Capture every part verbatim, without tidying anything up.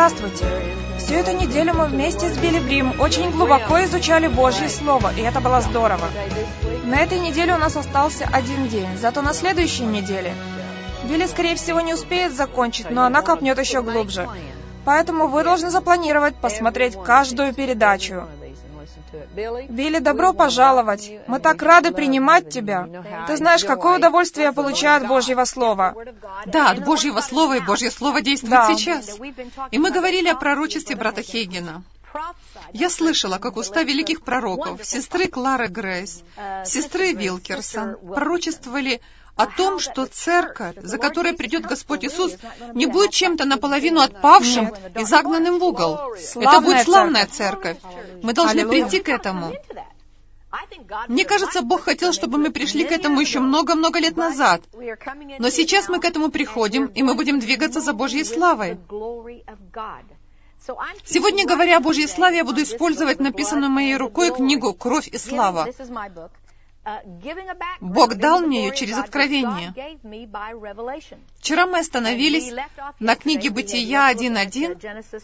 Здравствуйте! Всю эту неделю мы вместе с Билли Брим очень глубоко изучали Божье Слово, и это было здорово. На этой неделе у нас остался один день, зато на следующей неделе Билли, скорее всего, не успеет закончить, но она копнет еще глубже. Поэтому вы должны запланировать посмотреть каждую передачу. Билли, добро пожаловать! Мы так рады принимать тебя! Ты знаешь, какое удовольствие я получаю от Божьего Слова. Да, от Божьего Слова, и Божье Слово действует Да. сейчас. И мы говорили о пророчестве брата Хейгена. Я слышала, как уста великих пророков, сестры Клары Грейс, сестры Вилкерсон, пророчествовали о том, что церковь, за которой придет Господь Иисус, не будет чем-то наполовину отпавшим Нет. и загнанным в угол. Славная Это будет славная церковь. церковь. Мы должны Аллилуйя. прийти к этому. Мне кажется, Бог хотел, чтобы мы пришли к этому еще много-много лет назад. Но сейчас мы к этому приходим, и мы будем двигаться за Божьей славой. Сегодня, говоря о Божьей славе, я буду использовать написанную моей рукой книгу «Кровь и слава». Бог дал мне ее через откровение. Вчера мы остановились на книге Бытия один один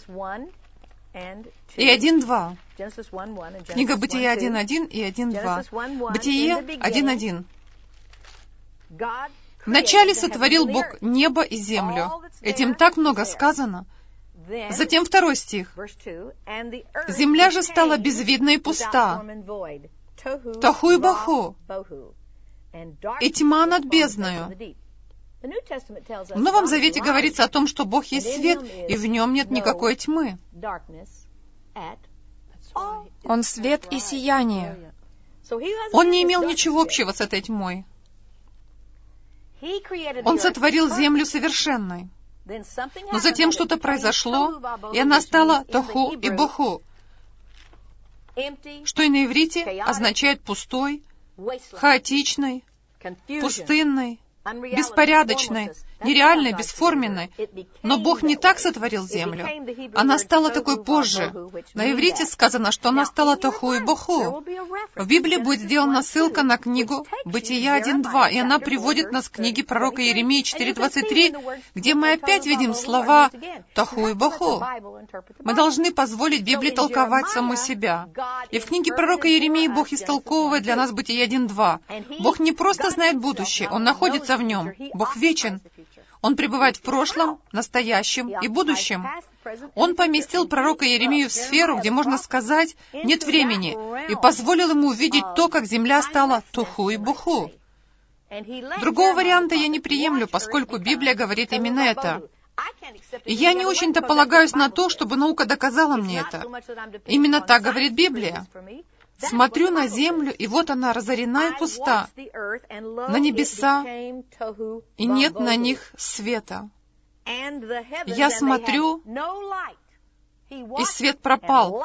и один два. Книга Бытия один один и один два. Бытие один один. Вначале сотворил Бог небо и землю. Этим так много сказано. Затем второй стих. Земля же стала безвидна и пуста. Тоху и баху. И тьма над бездною. В Новом Завете говорится о том, что Бог есть свет, и в нем нет никакой тьмы. Он свет и сияние. Он не имел ничего общего с этой тьмой. Он сотворил землю совершенной. Но затем что-то произошло, и она стала тоху и баху, что и на иврите означает пустой, хаотичной, пустынной, беспорядочной, нереальной, бесформенной. Но Бог не так сотворил землю. Она стала такой позже. На иврите сказано, что она стала тоху и баху. В Библии будет сделана ссылка на книгу Бытия один два, и она приводит нас к книге пророка Иеремии четыре двадцать три, где мы опять видим слова тоху и баху. Мы должны позволить Библии толковать саму себя. И в книге пророка Иеремии Бог истолковывает для нас Бытие один два. Бог не просто знает будущее, Он находится в нем. Бог вечен. Он пребывает в прошлом, настоящем и будущем. Он поместил пророка Иеремию в сферу, где, можно сказать, нет времени, и позволил ему увидеть то, как земля стала туху и буху. Другого варианта я не приемлю, поскольку Библия говорит именно это. И я не очень-то полагаюсь на то, чтобы наука доказала мне это. Именно так говорит Библия. Смотрю на землю, и вот она разорена и пуста, на небеса, и нет на них света. Я смотрю, и свет пропал.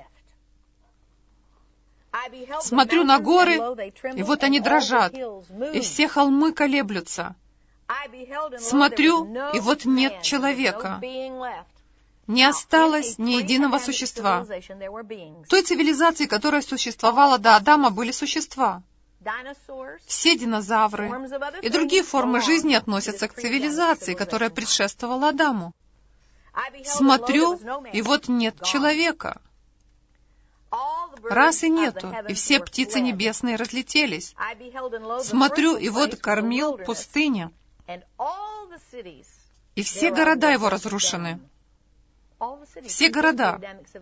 Смотрю на горы, и вот они дрожат, и все холмы колеблются. Смотрю, и вот нет человека. Не осталось ни единого существа. В той цивилизации, которая существовала до Адама, были существа. Все динозавры и другие формы жизни относятся к цивилизации, которая предшествовала Адаму. Смотрю, и вот нет человека. Раз и нету, и все птицы небесные разлетелись. Смотрю, и вот кормил пустыня. И все города его разрушены. Все города.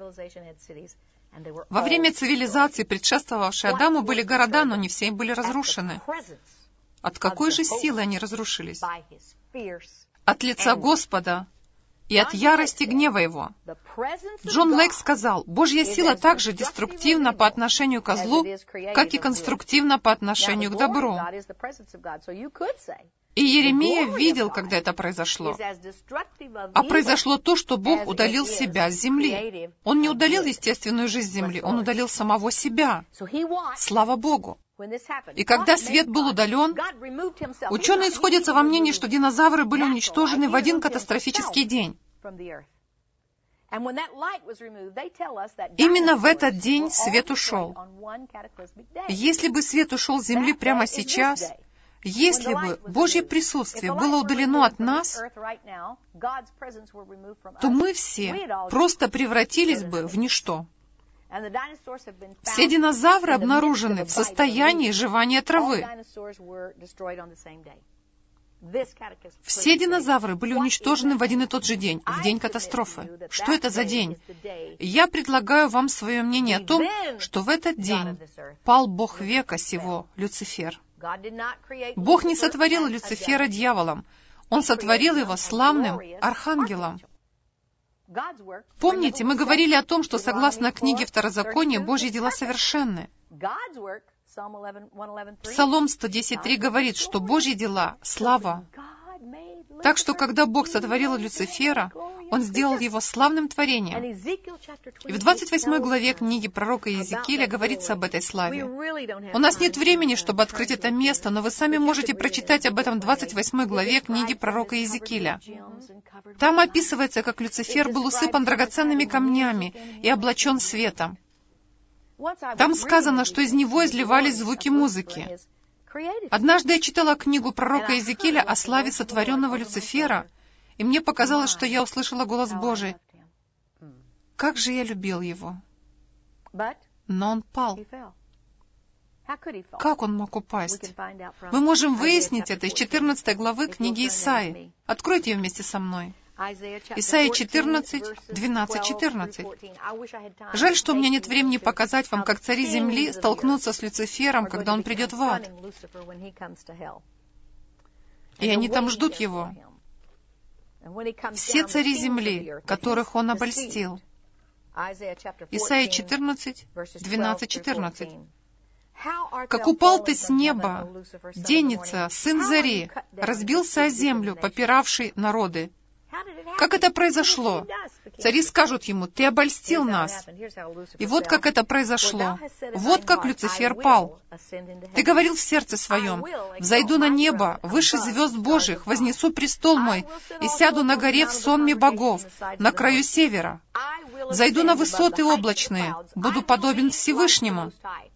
Во время цивилизации, предшествовавшей Адаму, были города, но не все были разрушены. От какой же силы они разрушились? От лица Господа и от ярости гнева Его. Джон Лейк сказал, «Божья сила также деструктивна по отношению к злу, как и конструктивна по отношению к добру». И Иеремия видел, когда это произошло. А произошло то, что Бог удалил себя с земли. Он не удалил естественную жизнь земли, Он удалил самого себя. Слава Богу! И когда свет был удален, ученые сходятся во мнении, что динозавры были уничтожены в один катастрофический день. Именно в этот день свет ушел. Если бы свет ушел с земли прямо сейчас, Если бы Божье присутствие было удалено от нас, то мы все просто превратились бы в ничто. Все динозавры обнаружены в состоянии жевания травы. Все динозавры были уничтожены в один и тот же день, в день катастрофы. Что это за день? Я предлагаю вам свое мнение о том, что в этот день пал Бог века сего, Люцифер. Бог не сотворил Люцифера дьяволом, Он сотворил его славным архангелом. Помните, мы говорили о том, что согласно книге Второзакония, Божьи дела совершенны. Псалом сто десять три говорит, что Божьи дела — слава. Так что, когда Бог сотворил Люцифера, Он сделал его славным творением. И в двадцать восьмой главе книги пророка Иезекииля говорится об этой славе. У нас нет времени, чтобы открыть это место, но вы сами можете прочитать об этом в двадцать восьмой главе книги пророка Иезекииля. Там описывается, как Люцифер был усыпан драгоценными камнями и облачен светом. Там сказано, что из него изливались звуки музыки. Однажды я читала книгу пророка Иезекииля о славе сотворенного Люцифера, и мне показалось, что я услышала голос Божий. Как же я любил его! Но он пал. Как он мог упасть? Мы можем выяснить это из четырнадцатой главы книги Исаии. Откройте ее вместе со мной. Исайя четырнадцать, двенадцать, четырнадцать. Жаль, что у меня нет времени показать вам, как цари земли столкнутся с Люцифером, когда он придет в ад. И они там ждут его. Все цари земли, которых он обольстил. Исайя четырнадцать, двенадцать, четырнадцать. «Как упал ты с неба, Деница, сын Зари, разбился о землю, попиравший народы». Как это произошло? Цари скажут ему: «Ты обольстил нас». И вот как это произошло. Вот как Люцифер пал. Ты говорил в сердце своем: «Взойду на небо, выше звезд Божьих, вознесу престол мой и сяду на горе в сонме богов, на краю севера. Взойду на высоты облачные, буду подобен Всевышнему».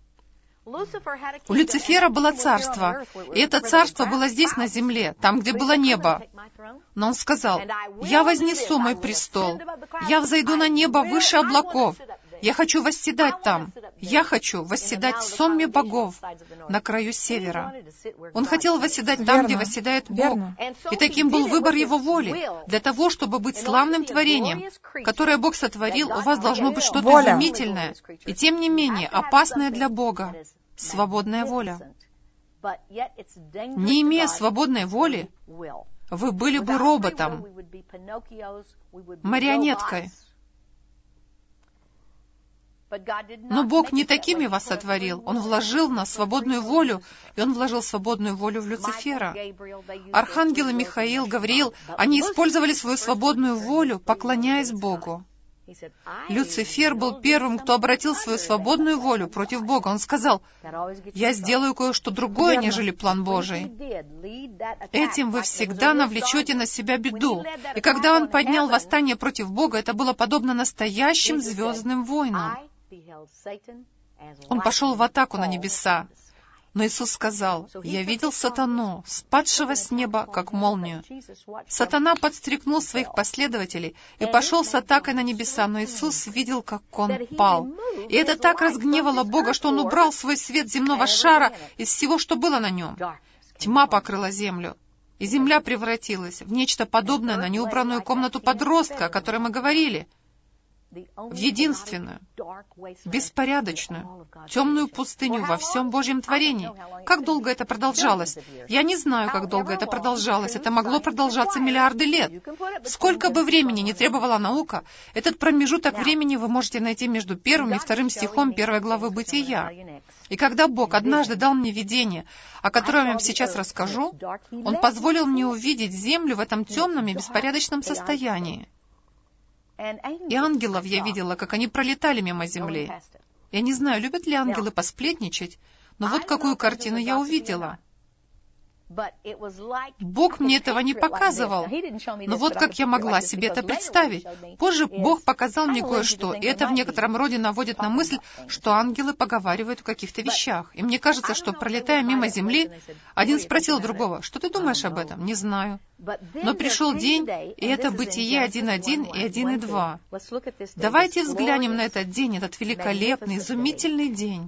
У Люцифера было царство, и это царство было здесь, на земле, там, где было небо. Но он сказал: «Я вознесу мой престол, я взойду на небо выше облаков, я хочу восседать там, я хочу восседать в сонме богов на краю севера». Он хотел восседать там, Верно. где восседает Бог. Верно. И таким был выбор его воли. Для того, чтобы быть славным творением, которое Бог сотворил, у вас должно быть что-то Воля. изумительное, и тем не менее опасное для Бога. Свободная воля. Не имея свободной воли, вы были бы роботом, марионеткой. Но Бог не такими вас сотворил. Он вложил в нас свободную волю, и Он вложил свободную волю в Люцифера. Архангелы Михаил, Гавриил, они использовали свою свободную волю, поклоняясь Богу. Люцифер был первым, кто обратил свою свободную волю против Бога. Он сказал: «Я сделаю кое-что другое, нежели план Божий». Этим вы всегда навлечете на себя беду. И когда он поднял восстание против Бога, это было подобно настоящим звездным войнам. Он пошел в атаку на небеса. Но Иисус сказал: «Я видел сатану, спадшего с неба, как молнию». Сатана подстрекнул своих последователей и пошел с атакой на небеса, но Иисус видел, как он пал. И это так разгневало Бога, что Он убрал свой свет земного шара из всего, что было на нем. Тьма покрыла землю, и земля превратилась в нечто подобное на неубранную комнату подростка, о которой мы говорили, в единственную, беспорядочную, темную пустыню во всем Божьем творении. Как долго это продолжалось? Я не знаю, как долго это продолжалось. Это могло продолжаться миллиарды лет. Сколько бы времени не требовала наука, этот промежуток времени вы можете найти между первым и вторым стихом первой главы Бытия. И когда Бог однажды дал мне видение, о котором я вам сейчас расскажу, Он позволил мне увидеть землю в этом темном и беспорядочном состоянии. И ангелов я видела, как они пролетали мимо земли. Я не знаю, любят ли ангелы посплетничать, но вот какую картину я увидела. Бог мне этого не показывал. Но вот как я могла себе это представить. Позже Бог показал мне кое-что, и это в некотором роде наводит на мысль, что ангелы поговаривают о каких-то вещах. И мне кажется, что, пролетая мимо земли, один спросил другого: «Что ты думаешь об этом?» «Не знаю». Но пришел день, и это Бытие один один и один два. Давайте взглянем на этот день, этот великолепный, изумительный день.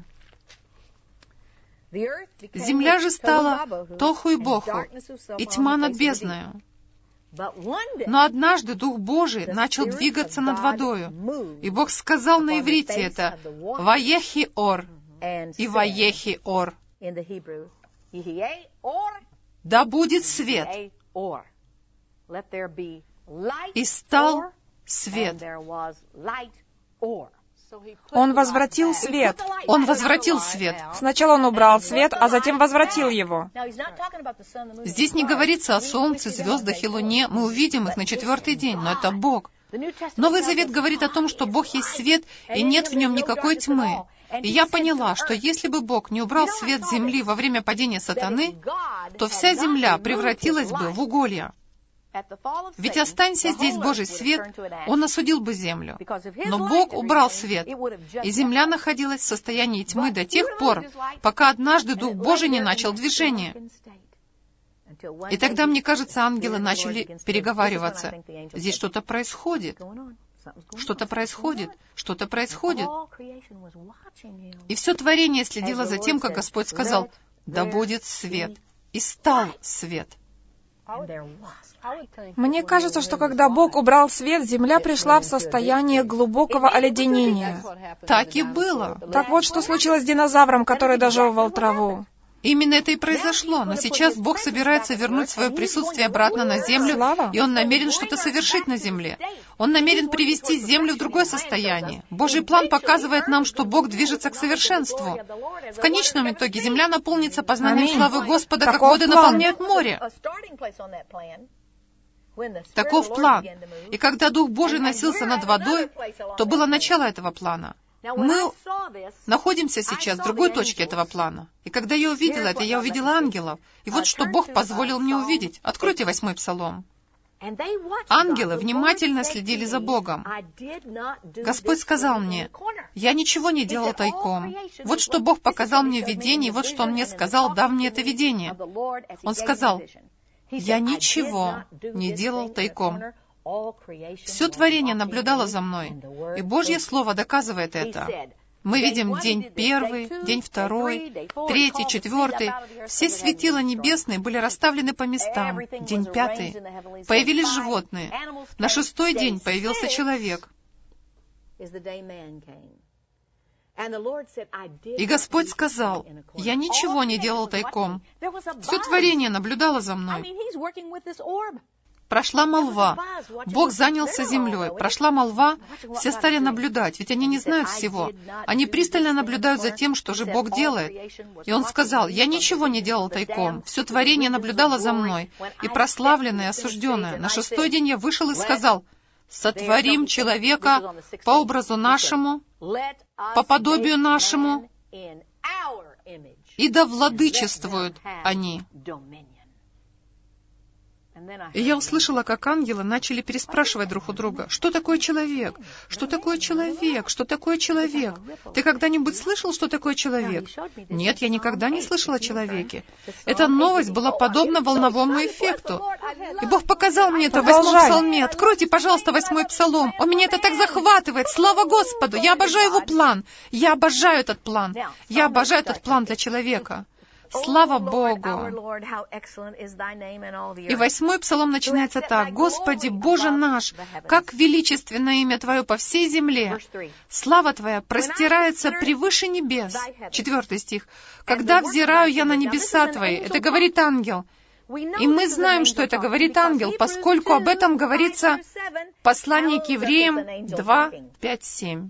Земля же стала тоху и боху, и тьма над бездною. Но однажды Дух Божий начал двигаться над водою, и Бог сказал на иврите это «Ваехи ор» и «Ваехи ор». «Да будет свет». И стал свет. Он возвратил свет. Он возвратил свет. Сначала он убрал свет, а затем возвратил его. Здесь не говорится о солнце, звездах и луне. Мы увидим их на четвертый день, но это Бог. Новый Завет говорит о том, что Бог есть свет, и нет в нем никакой тьмы. И я поняла, что если бы Бог не убрал свет с земли во время падения сатаны, то вся земля превратилась бы в уголья. Ведь останься здесь Божий свет, Он осудил бы землю. Но Бог убрал свет, и земля находилась в состоянии тьмы до тех пор, пока однажды Дух Божий не начал движение. И тогда, мне кажется, ангелы начали переговариваться. Здесь что-то происходит. Что-то происходит. Что-то происходит. И все творение следило за тем, как Господь сказал: «Да будет свет». И стал свет. Мне кажется, что когда Бог убрал свет, земля пришла в состояние глубокого оледенения. Так и было. Так вот, что случилось с динозавром, который дожевывал траву. Именно это и произошло. Но сейчас Бог собирается вернуть свое присутствие обратно на землю, Слава. и Он намерен что-то совершить на земле. Он намерен привести землю в другое состояние. Божий план показывает нам, что Бог движется к совершенству. В конечном итоге земля наполнится познанием Аминь. славы Господа, как Таков воды план. наполняют море. Таков план. И когда Дух Божий носился над водой, то было начало этого плана. Мы находимся сейчас в другой точке этого плана. И когда я увидела это, я увидела ангелов. И вот что Бог позволил мне увидеть. Откройте восьмой Псалом. Ангелы внимательно следили за Богом. Господь сказал мне: «Я ничего не делал тайком. Вот что Бог показал мне в видении, вот что Он мне сказал, дав мне это видение». Он сказал: «Я ничего не делал тайком». Все творение наблюдало за мной, и Божье Слово доказывает это. Мы видим день первый, день второй, третий, четвертый. Все светила небесные были расставлены по местам. День пятый. Появились животные. На шестой день появился человек. И Господь сказал: «Я ничего не делал тайком». Все творение наблюдало за мной. Прошла молва. Бог занялся землей. Прошла молва, все стали наблюдать, ведь они не знают всего. Они пристально наблюдают за тем, что же Бог делает. И Он сказал: «Я ничего не делал тайком. Все творение наблюдало за мной, и прославленное, и осужденное. На шестой день я вышел и сказал: сотворим человека по образу нашему, по подобию нашему, и да владычествуют они». И я услышала, как ангелы начали переспрашивать друг у друга: «Что такое человек? Что такое человек? Что такое человек? Ты когда-нибудь слышал, что такое человек?» «Нет, я никогда не слышал о человеке». Эта новость была подобна волновому эффекту. И Бог показал мне это в восьмом псалме. Откройте, пожалуйста, восьмой псалом. Он меня это так захватывает. Слава Господу! Я обожаю его план. Я обожаю этот план. Я обожаю этот план для человека. Слава Богу! И восьмой псалом начинается так: «Господи, Боже наш, как величественно имя Твое по всей земле! Слава Твоя простирается превыше небес». Четвертый стих. «Когда взираю я на небеса Твои», это говорит ангел. И мы знаем, что это говорит ангел, поскольку об этом говорится в послании к Евреям два, пять, семь.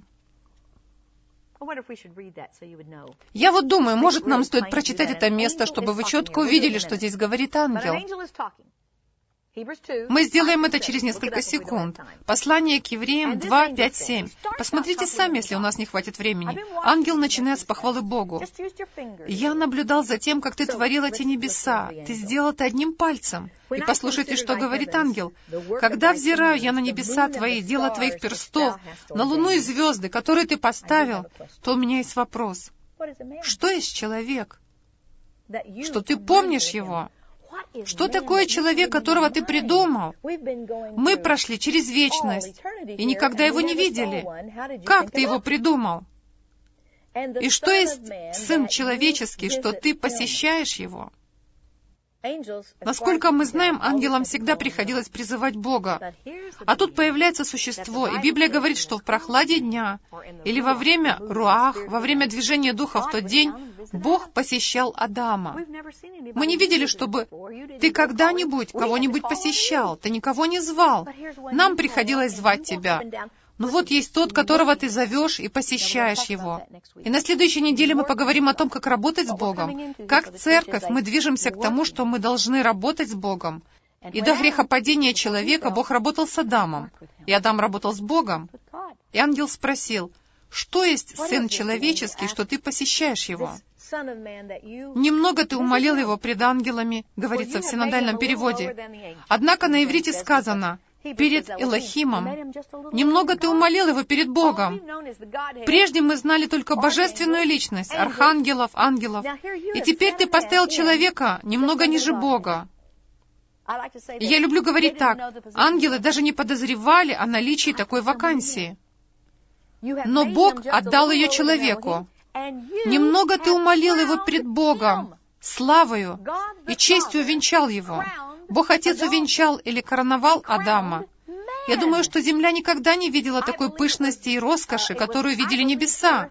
Я вот думаю, может, нам стоит прочитать это место, чтобы вы четко увидели, что здесь говорит ангел. Мы сделаем это через несколько секунд. Послание к Евреям два, пять, семь. Посмотрите сами, если у нас не хватит времени. Ангел начинает с похвалы Богу. «Я наблюдал за тем, как ты творил эти небеса. Ты сделал это одним пальцем». И послушайте, что говорит ангел. «Когда взираю я на небеса твои, дело твоих перстов, на луну и звезды, которые ты поставил, то у меня есть вопрос. Что есть человек? Что ты помнишь его? Что такое человек, которого ты придумал? Мы прошли через вечность и никогда его не видели. Как ты его придумал? И что есть Сын Человеческий, что ты посещаешь его?» Насколько мы знаем, ангелам всегда приходилось призывать Бога. А тут появляется существо, и Библия говорит, что в прохладе дня или во время руах, во время движения духа в тот день, Бог посещал Адама. Мы не видели, чтобы ты когда-нибудь кого-нибудь посещал, ты никого не звал. Нам приходилось звать тебя. Но вот есть тот, которого ты зовешь и посещаешь его. И на следующей неделе мы поговорим о том, как работать с Богом. Как церковь мы движемся к тому, что мы должны работать с Богом. И до грехопадения человека Бог работал с Адамом, и Адам работал с Богом. И ангел спросил: «Что есть Сын Человеческий, что ты посещаешь его?» «Немного ты умолил его пред ангелами», говорится в синодальном переводе. Однако на иврите сказано: «перед Элохимом». Немного ты умолил его перед Богом. Прежде мы знали только божественную личность, архангелов, ангелов. И теперь ты поставил человека немного ниже Бога. И я люблю говорить так: ангелы даже не подозревали о наличии такой вакансии. Но Бог отдал ее человеку. Немного ты умолил его пред Богом, славою и честью увенчал его. Бог Отец увенчал или короновал Адама. Я думаю, что земля никогда не видела такой пышности и роскоши, которую видели небеса.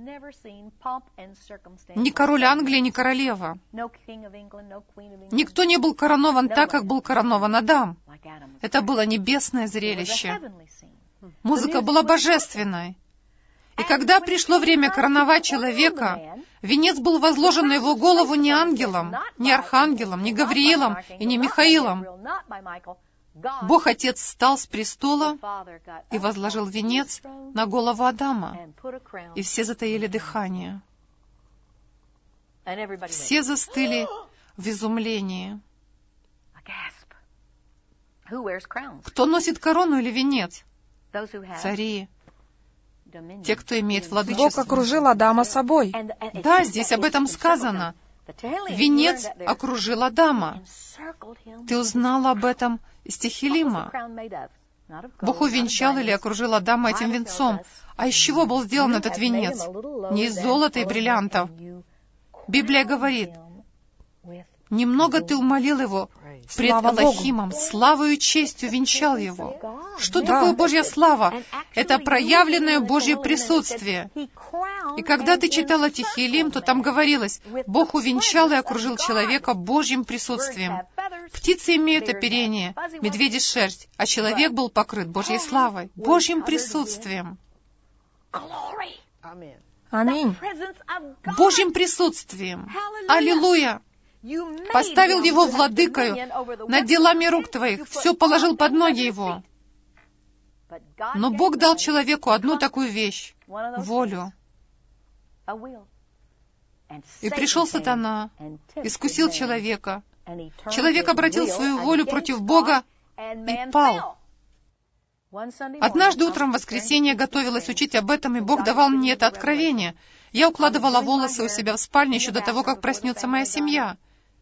Ни король Англии, ни королева. Никто не был коронован так, как был коронован Адам. Это было небесное зрелище. Музыка была божественной. И когда пришло время короновать человека, венец был возложен на его голову не ангелом, не архангелом, не Гавриилом и не Михаилом. Бог Отец встал с престола и возложил венец на голову Адама, и все затаили дыхание. Все застыли в изумлении. Кто носит корону или венец? Цари. Те, кто имеет владычество. Бог окружил Адама собой. Да, здесь об этом сказано. Венец окружил Адама. Ты узнал об этом из Техилима. Бог увенчал или окружил Адама этим венцом. А из чего был сделан этот венец? Не из золота и бриллиантов. Библия говорит: «Немного ты умолил его пред Элохимом, славою и честью венчал его». Что такое Божья слава? Это проявленное Божье присутствие. И когда ты читала Техилим, то там говорилось: Бог увенчал и окружил человека Божьим присутствием. Птицы имеют оперение, медведи шерсть, а человек был покрыт Божьей славой, Божьим присутствием. Аминь. Божьим присутствием. Аллилуйя! Поставил его владыкою над делами рук твоих, все положил под ноги его. Но Бог дал человеку одну такую вещь — волю. И пришел сатана, искусил человека. Человек обратил свою волю против Бога и пал. Однажды утром в воскресенье готовилась учить об этом, и Бог давал мне это откровение. Я укладывала волосы у себя в спальне еще до того, как проснется моя семья.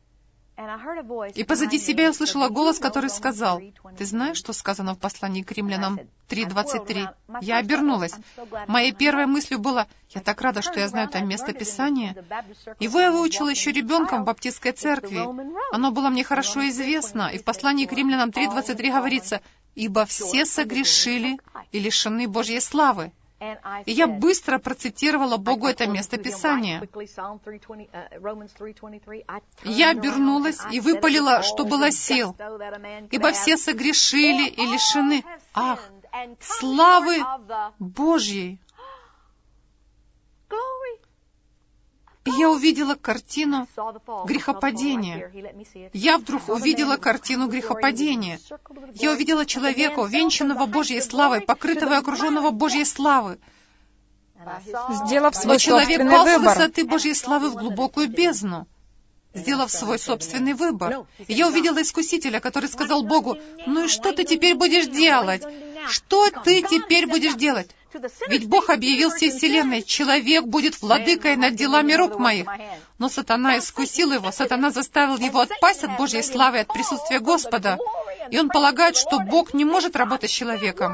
И позади себя я услышала голос, который сказал: «Ты знаешь, что сказано в послании к Римлянам три двадцать три?» Я обернулась. Моей первой мыслью было: «Я так рада, что я знаю там место Писания». Его я выучила еще ребенком в баптистской церкви. Оно было мне хорошо известно, и в послании к Римлянам три двадцать три говорится: «Ибо все согрешили и лишены Божьей славы». И я быстро процитировала Богу это место Писания. Я обернулась и выпалила, что было сил. «Ибо все согрешили и лишены, ах, славы Божьей». И я увидела картину грехопадения. Я вдруг увидела картину грехопадения. Я увидела человека, увенчанного Божьей славой, покрытого и окруженного Божьей славой. Сделав свой Но человек собственный пал с выбор. высоты Божьей славы в глубокую бездну, сделав свой собственный выбор. И я увидела Искусителя, который сказал Богу: «Ну и что ты теперь будешь делать? Что ты теперь будешь делать? Ведь Бог объявил всей вселенной: человек будет владыкой над делами рук моих». Но сатана искусил его, сатана заставил его отпасть от Божьей славы, от присутствия Господа. И он полагает, что Бог не может работать с человеком.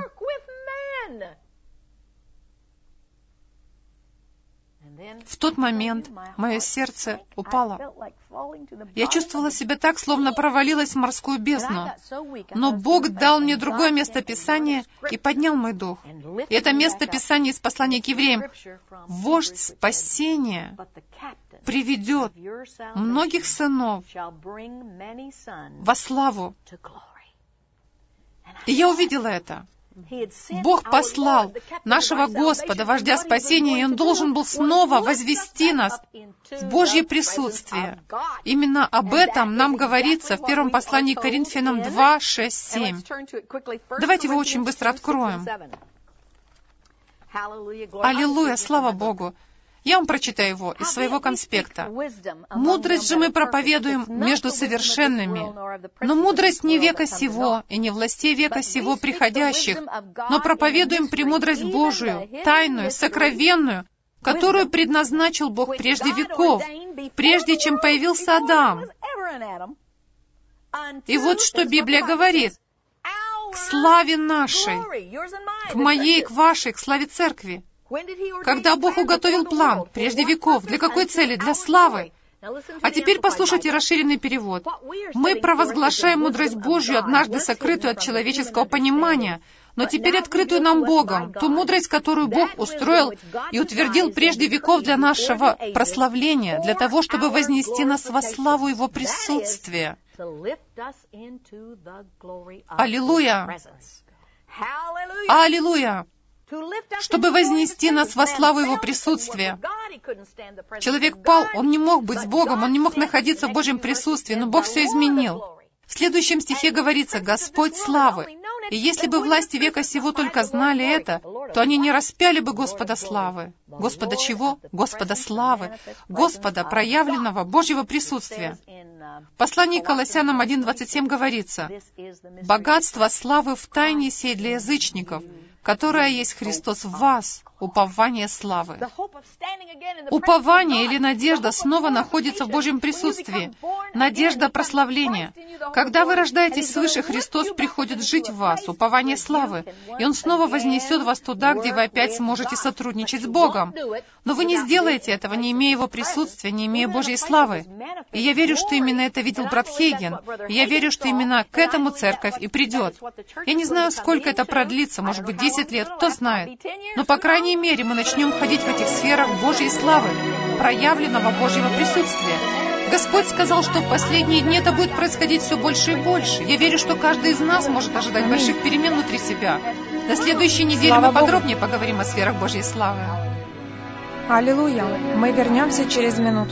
В тот момент мое сердце упало. Я чувствовала себя так, словно провалилась в морскую бездну. Но Бог дал мне другое место Писания и поднял мой дух. И это место Писания из послания к евреям. «Вождь спасения приведет многих сынов во славу». И я увидела это. Бог послал нашего Господа, вождя спасения, и Он должен был снова возвести нас в Божье присутствие. Именно об этом нам говорится в первом послании к Коринфянам два, шесть, семь. Давайте его очень быстро откроем. Аллилуйя, слава Богу! Я вам прочитаю его из своего конспекта. «Мудрость же мы проповедуем между совершенными, но мудрость не века сего, и не властей века сего приходящих, но проповедуем премудрость Божию, тайную, сокровенную, которую предназначил Бог прежде веков, прежде чем появился Адам». И вот что Библия говорит: «К славе нашей, к моей, к вашей, к славе Церкви». Когда Бог уготовил план прежде веков, для какой цели? Для славы. А теперь послушайте расширенный перевод. «Мы провозглашаем мудрость Божью, однажды сокрытую от человеческого понимания, но теперь открытую нам Богом, ту мудрость, которую Бог устроил и утвердил прежде веков для нашего прославления, для того, чтобы вознести нас во славу Его присутствия». Аллилуйя! Аллилуйя! Чтобы вознести нас во славу Его присутствия. Человек пал, он не мог быть с Богом, он не мог находиться в Божьем присутствии, но Бог все изменил. В следующем стихе говорится: «Господь славы». И если бы власти века сего только знали это, то они не распяли бы Господа славы. Господа чего? Господа славы. Господа, проявленного Божьего присутствия. В послании к Колоссянам один двадцать семь говорится: «Богатство славы в тайне сей для язычников, которая есть Христос в вас, упование славы». Упование или надежда снова находится в Божьем присутствии. Надежда прославления. Когда вы рождаетесь свыше, Христос приходит жить в вас, упование славы, и Он снова вознесет вас туда, где вы опять сможете сотрудничать с Богом. Но вы не сделаете этого, не имея Его присутствия, не имея Божьей славы. И я верю, что именно это видел брат Хейген. И я верю, что именно к этому церковь и придет. Я не знаю, сколько это продлится, может быть, десять лет, кто знает. Но, по крайней мере, мы начнем ходить в этих сферах Божьей славы, проявленного Божьего присутствия. Господь сказал, что в последние дни это будет происходить все больше и больше. Я верю, что каждый из нас может ожидать больших перемен внутри себя. На следующей неделе Слава мы Богу. подробнее поговорим о сферах Божьей славы. Аллилуйя! Мы вернемся через минуту.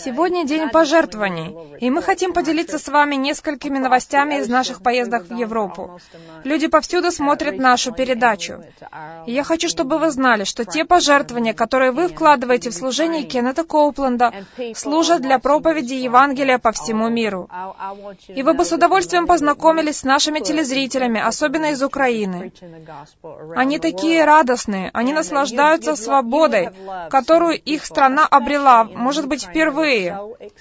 Сегодня день пожертвований, и мы хотим поделиться с вами несколькими новостями из наших поездок в Европу. Люди повсюду смотрят нашу передачу. И я хочу, чтобы вы знали, что те пожертвования, которые вы вкладываете в служение Кеннета Коупленда, служат для проповеди Евангелия по всему миру. И вы бы с удовольствием познакомились с нашими телезрителями, особенно из Украины. Они такие радостные, они наслаждаются свободой, которую их страна обрела, может быть, впервые.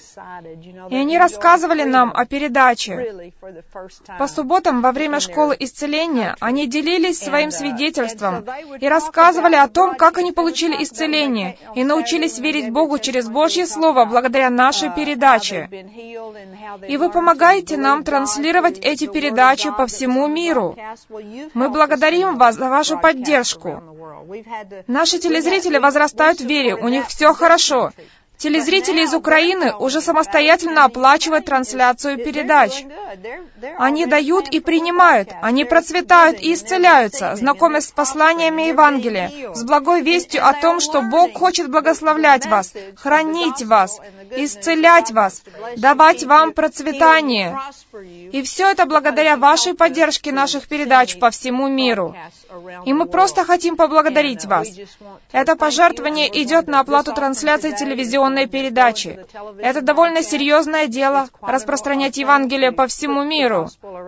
И они рассказывали нам о передаче. По субботам, во время школы исцеления, они делились своим свидетельством и рассказывали о том, как они получили исцеление и научились верить Богу через Божье Слово благодаря нашей передаче. И вы помогаете нам транслировать эти передачи по всему миру. Мы благодарим вас за вашу поддержку. Наши телезрители возрастают в вере, у них все хорошо. Телезрители из Украины уже самостоятельно оплачивают трансляцию передач. Они дают и принимают, они процветают и исцеляются, знакомясь с посланиями Евангелия, с благой вестью о том, что Бог хочет благословлять вас, хранить вас, исцелять вас, давать вам процветание. И все это благодаря вашей поддержке наших передач по всему миру. И мы просто хотим поблагодарить вас. Это пожертвование идет на оплату трансляции телевизионной передачи. Это довольно серьезное дело — распространять Евангелие по всему миру.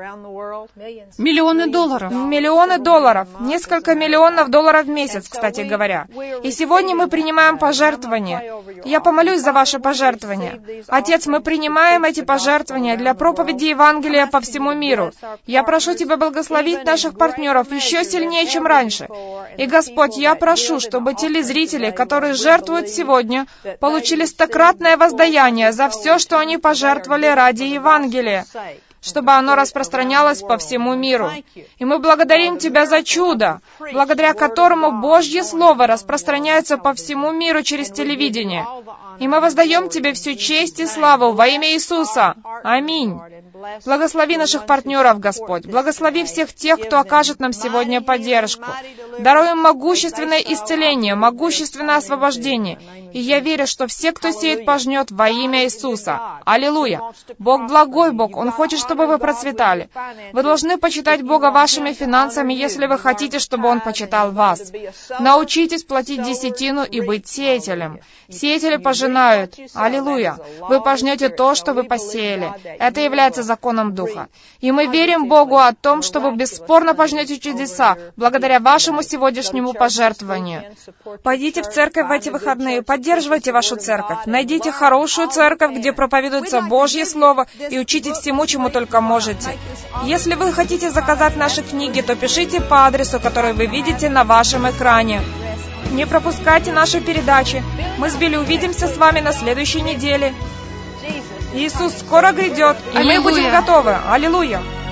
Миллионы долларов. Миллионы долларов. Несколько миллионов долларов в месяц, кстати говоря. И сегодня мы принимаем пожертвования. Я помолюсь за ваши пожертвования. Отец, мы принимаем эти пожертвования для проповеди Евангелия по всему миру. Я прошу Тебя благословить наших партнеров еще сильнее, чем раньше. И, Господь, я прошу, чтобы телезрители, которые жертвуют сегодня, получили стократное воздаяние за все, что они пожертвовали ради Евангелия, чтобы оно распространялось по всему миру. И мы благодарим Тебя за чудо, благодаря которому Божье Слово распространяется по всему миру через телевидение. И мы воздаем Тебе всю честь и славу во имя Иисуса. Аминь. Благослови наших партнеров, Господь. Благослови всех тех, кто окажет нам сегодня поддержку. Даруй им могущественное исцеление, могущественное освобождение. И я верю, что все, кто сеет, пожнет во имя Иисуса. Аллилуйя! Бог благой Бог, Он хочет, чтобы вы процветали. Вы должны почитать Бога вашими финансами, если вы хотите, чтобы Он почитал вас. Научитесь платить десятину и быть сеятелем. Сеятели пожинают. Аллилуйя! Вы пожнете то, что вы посеяли. Это является законом Духа. И мы верим Богу о том, что вы бесспорно пожнете чудеса, благодаря вашему сегодняшнему пожертвованию. Пойдите в церковь в эти выходные, поддерживайте вашу церковь. Найдите хорошую церковь, где проповедуется Божье Слово, и учите всему, чему только можете. Если вы хотите заказать наши книги, то пишите по адресу, который вы видите на вашем экране. Не пропускайте наши передачи. Мы с Билли увидимся с вами на следующей неделе. Иисус скоро грядет, и мы будем готовы. Аллилуйя!